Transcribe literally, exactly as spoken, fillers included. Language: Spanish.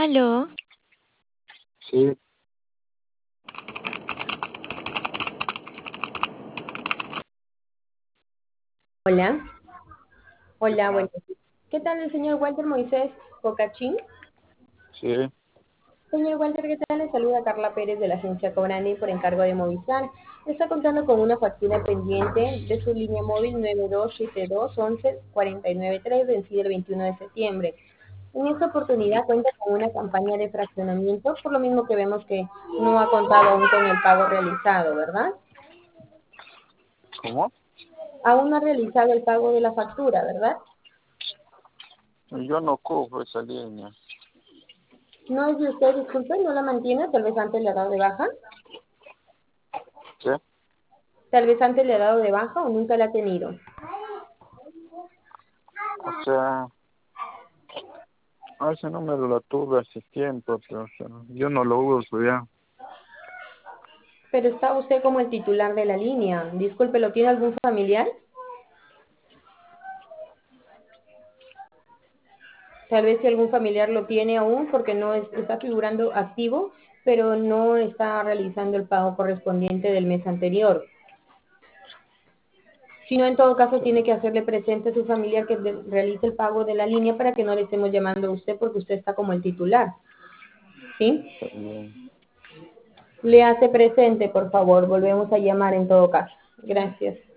Aló. Sí, Hola, ¿qué hola, bueno. tal? ¿Qué tal el señor Walter Moisés Cocachín? Sí, Señor Walter, ¿qué tal? Le saluda Carla Pérez de la agencia Cobrani por encargo de Movistar. Está contando con una factura pendiente de su línea móvil nueve dos siete dos once cuarenta y nueve tres, vencida el veintiuno de septiembre. En esta oportunidad cuenta con una campaña de fraccionamiento, por lo mismo que vemos que no ha contado aún con el pago realizado, ¿verdad? ¿cómo? Aún no ha realizado el pago de la factura, ¿verdad? Yo no cojo esa línea. No es de usted, disculpe, no la mantiene, tal vez antes le ha dado de baja. ¿Sí? Tal vez antes le ha dado de baja o nunca la ha tenido. O sea, a ese número lo tuve hace tiempo, pero o sea, yo no lo uso ya. Pero está usted como el titular de la línea. Disculpe, ¿lo tiene algún familiar? Tal vez si algún familiar lo tiene aún porque no es- está figurando activo, pero no está realizando el pago correspondiente del mes anterior. Si no, en todo caso, Sí, tiene que hacerle presente a su familiar que de- realice el pago de la línea para que no le estemos llamando a usted porque usted está como el titular. ¿Sí? está bien. Le hace presente, por favor. Volvemos a llamar en todo caso. Gracias.